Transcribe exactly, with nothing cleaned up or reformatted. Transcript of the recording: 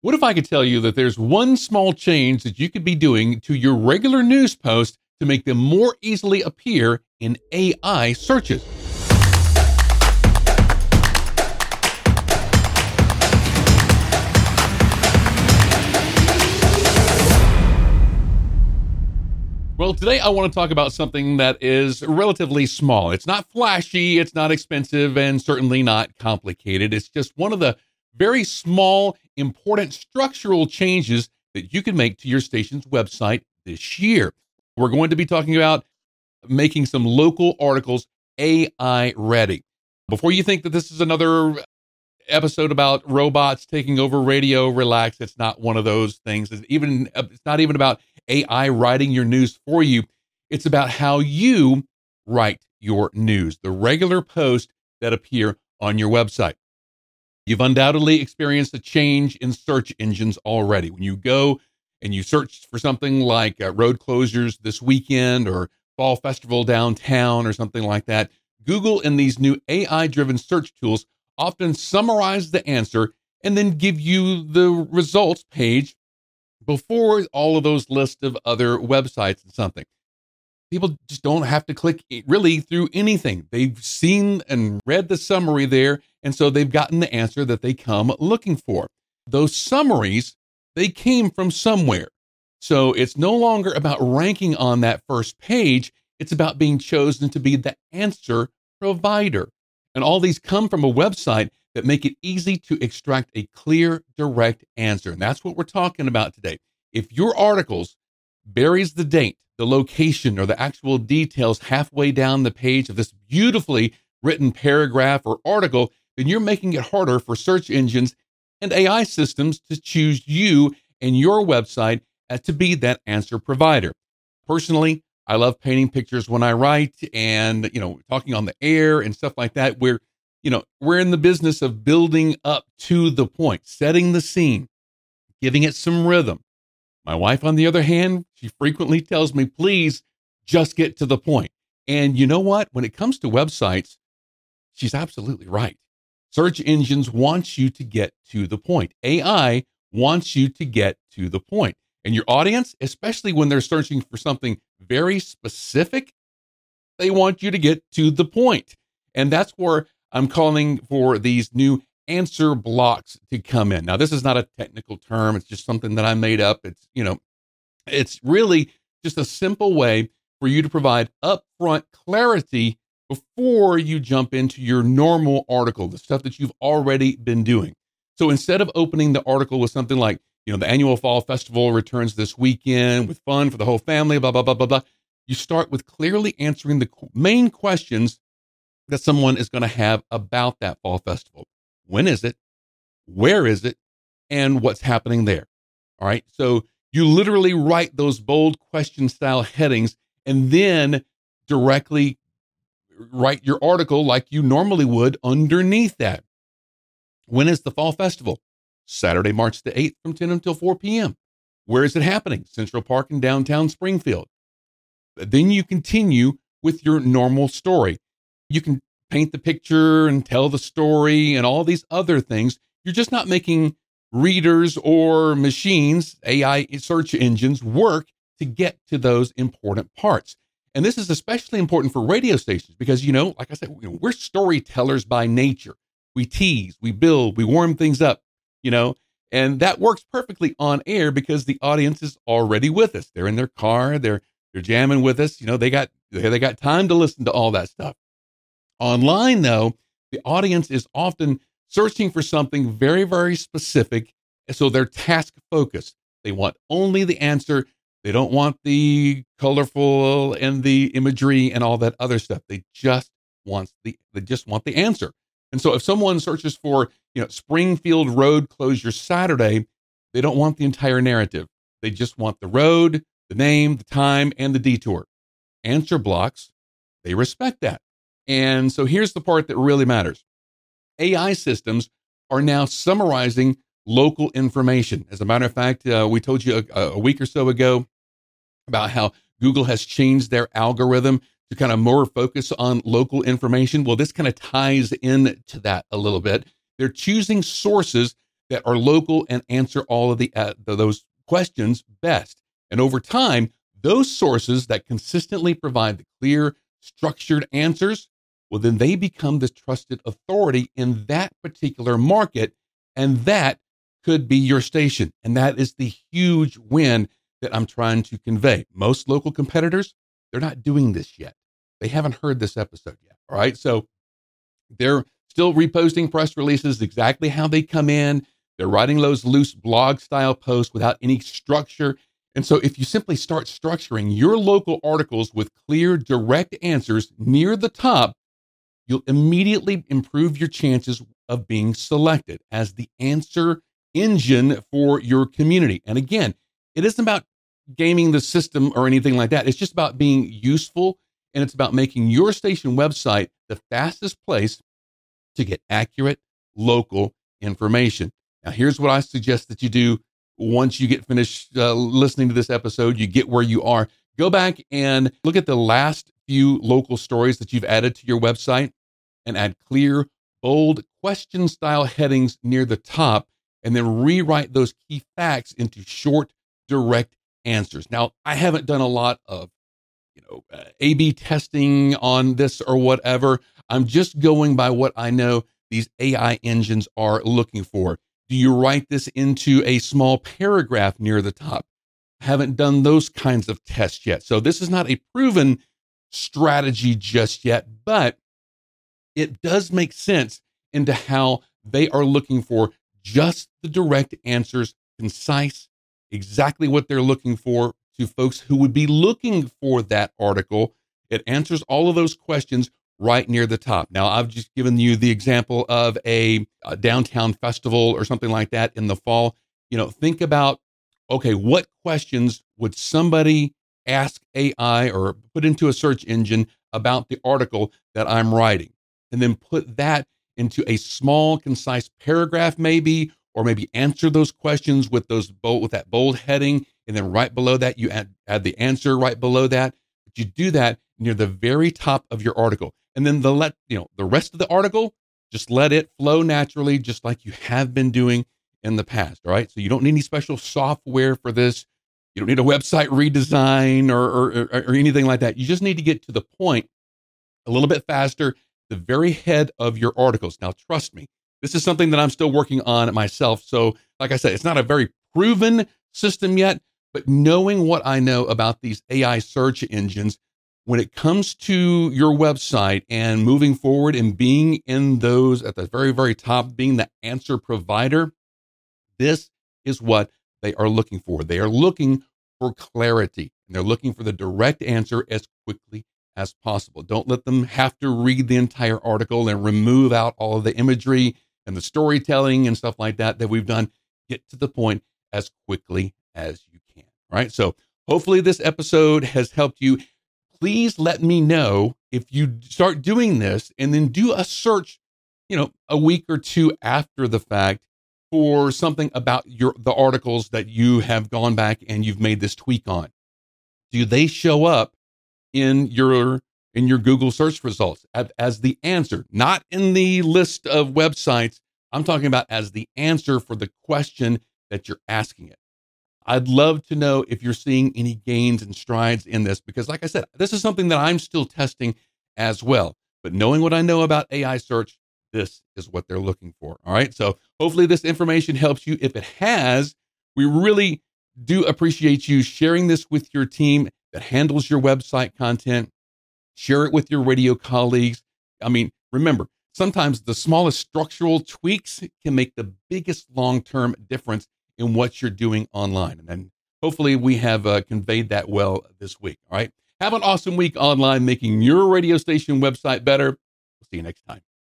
What if I could tell you that there's one small change that you could be doing to your regular news posts to make them more easily appear in A I searches? Well, today I want to talk about something that is relatively small. It's not flashy, it's not expensive, and certainly not complicated. It's just one of the very small, important structural changes that you can make to your station's website this year. We're going to be talking about making some local articles A I ready. Before you think that this is another episode about robots taking over radio, relax. It's not one of those things. It's even it's not even about A I writing your news for you. It's about how you write your news, the regular posts that appear on your website. You've undoubtedly experienced a change in search engines already. When you go and you search for something like uh, road closures this weekend or fall festival downtown or something like that, Google and these new A I-driven search tools often summarize the answer and then give you the results page before all of those lists of other websites and something. People just don't have to click really through anything. They've seen and read the summary there, and so they've gotten the answer that they come looking for. Those summaries, they came from somewhere. So it's no longer about ranking on that first page. It's about being chosen to be the answer provider. And all these come from a website that make it easy to extract a clear, direct answer. And that's what we're talking about today. If your articles buries the date, the location, or the actual details halfway down the page of this beautifully written paragraph or article, then you're making it harder for search engines and A I systems to choose you and your website as to be that answer provider. Personally, I love painting pictures when I write and, you know, talking on the air and stuff like that, where, you know, we're in the business of building up to the point, setting the scene, giving it some rhythm. My wife, on the other hand, she frequently tells me, please just get to the point. And you know what? When it comes to websites, she's absolutely right. Search engines want you to get to the point. A I wants you to get to the point. And your audience, especially when they're searching for something very specific, they want you to get to the point. And that's where I'm calling for these new answer blocks to come in. Now, this is not a technical term. It's just something that I made up. It's, you know, it's really just a simple way for you to provide upfront clarity before you jump into your normal article, the stuff that you've already been doing. So instead of opening the article with something like, you know, the annual fall festival returns this weekend with fun for the whole family, blah, blah, blah, blah, blah, you start with clearly answering the main questions that someone is going to have about that fall festival. When is it? Where is it? And what's happening there? All right. So you literally write those bold question style headings and then directly write your article like you normally would underneath that. When is the fall festival? Saturday, March the eighth from ten until four p.m. Where is it happening? Central Park in downtown Springfield. Then you continue with your normal story. You can paint the picture and tell the story and all these other things. You're just not making readers or machines, A I search engines, work to get to those important parts. And this is especially important for radio stations because, you know, like I said, we're storytellers by nature. We tease, we build, we warm things up, you know, and that works perfectly on air because the audience is already with us. They're in their car, they're they're jamming with us. You know, they got they got time to listen to all that stuff. Online, though, the audience is often searching for something very, very specific. So they're task focused. They want only the answer. They don't want the colorful and the imagery and all that other stuff. They just want the they just want the answer. And so if someone searches for, you know, Springfield Road closure Saturday, they don't want the entire narrative. They just want the road, the name, the time, and the detour. Answer blocks, they respect that. And so here's the part that really matters. A I systems are now summarizing local information. As a matter of fact, uh, we told you a, a week or so ago about how Google has changed their algorithm to kind of more focus on local information. Well, this kind of ties into that a little bit. They're choosing sources that are local and answer all of the uh, those questions best. And over time, those sources that consistently provide the clear, structured answers, well, then they become the trusted authority in that particular market. And that could be your station. And that is the huge win that I'm trying to convey. Most local competitors, they're not doing this yet. They haven't heard this episode yet. All right. So they're still reposting press releases exactly how they come in. They're writing those loose blog style posts without any structure. And so if you simply start structuring your local articles with clear, direct answers near the top, you'll immediately improve your chances of being selected as the answer engine for your community. And again, it isn't about gaming the system or anything like that. It's just about being useful, and it's about making your station website the fastest place to get accurate local information. Now, here's what I suggest that you do once you get finished uh, listening to this episode, you get where you are. Go back and look at the last few local stories that you've added to your website and add clear, bold, question-style headings near the top, and then rewrite those key facts into short, direct answers. Now, I haven't done a lot of, you know, uh, A B testing on this or whatever. I'm just going by what I know these A I engines are looking for. Do you write this into a small paragraph near the top? Haven't done those kinds of tests yet. So this is not a proven strategy just yet, but it does make sense into how they are looking for just the direct answers, concise, exactly what they're looking for to folks who would be looking for that article. It answers all of those questions right near the top. Now, I've just given you the example of a, a downtown festival or something like that in the fall. You know, think about, okay, what questions would somebody ask A I or put into a search engine about the article that I'm writing? And then put that into a small, concise paragraph maybe, or maybe answer those questions with those bold, with that bold heading. And then right below that, you add, add the answer right below that. But you do that near the very top of your article. And then the let you know the rest of the article, just let it flow naturally, just like you have been doing in the past. All right. So you don't need any special software for this. You don't need a website redesign or, or, or anything like that. You just need to get to the point a little bit faster, the very head of your articles. Now, trust me, this is something that I'm still working on myself. So like I said, it's not a very proven system yet, but knowing what I know about these A I search engines, when it comes to your website and moving forward and being in those at the very, very top, being the answer provider, this is what they are looking for. They are looking for clarity, and they're looking for the direct answer as quickly as possible. Don't let them have to read the entire article and remove out all of the imagery and the storytelling and stuff like that that we've done. Get to the point as quickly as you can. All right. So hopefully this episode has helped you. Please let me know if you start doing this, and then do a search, you know, a week or two after the fact for something about your the articles that you have gone back and you've made this tweak on. Do they show up in your in your Google search results as, as the answer, not in the list of websites? I'm talking about as the answer for the question that you're asking it. I'd love to know if you're seeing any gains and strides in this, because like I said, this is something that I'm still testing as well. But knowing what I know about A I search, this is what they're looking for. All right. So hopefully this information helps you. If it has, we really do appreciate you sharing this with your team that handles your website content. Share it with your radio colleagues. I mean, remember, sometimes the smallest structural tweaks can make the biggest long-term difference in what you're doing online. And then hopefully we have uh, conveyed that well this week. All right. Have an awesome week online, making your radio station website better. We'll see you next time.